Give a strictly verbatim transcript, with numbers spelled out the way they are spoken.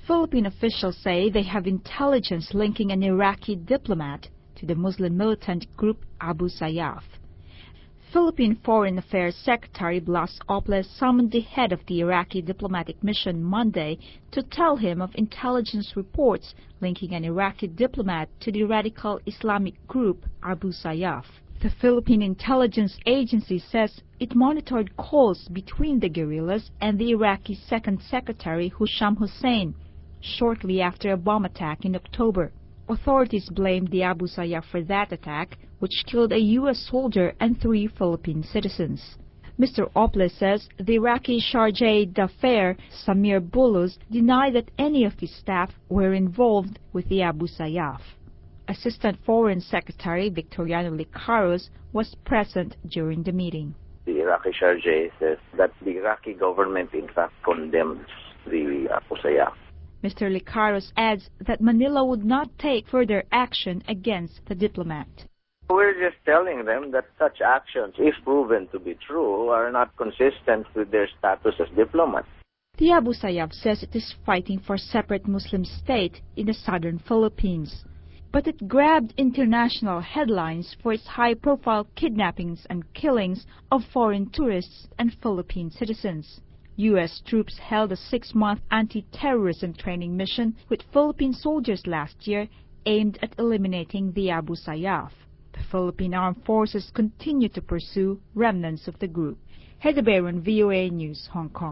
Philippine officials say they have intelligence linking an Iraqi diplomat to the Muslim militant group Abu Sayyaf. Philippine Foreign Affairs Secretary Blas Ople summoned the head of the Iraqi diplomatic mission Monday to tell him of intelligence reports linking an Iraqi diplomat to the radical Islamic group Abu Sayyaf. The Philippine Intelligence Agency says it monitored calls between the guerrillas and the Iraqi Second Secretary Husham Hussein shortly after a bomb attack in October. Authorities blamed the Abu Sayyaf for that attack, which killed a U S soldier and three Philippine citizens. Mister Ople says the Iraqi chargé d'affaires Samir Bulus denied that any of his staff were involved with the Abu Sayyaf. Assistant Foreign Secretary Victoriano Licaros was present during the meeting. The Iraqi chargé says that the Iraqi government in fact condemns the Abu Sayyaf. Mister Licaros adds that Manila would not take further action against the diplomat. We're just telling them that such actions, if proven to be true, are not consistent with their status as diplomats. The Abu Sayyaf says it is fighting for a separate Muslim state in the southern Philippines, but it grabbed international headlines for its high-profile kidnappings and killings of foreign tourists and Philippine citizens. U S troops held a six-month anti-terrorism training mission with Philippine soldiers last year aimed at eliminating the Abu Sayyaf. The Philippine Armed Forces continue to pursue remnants of the group. Heather Baron, V O A News, Hong Kong.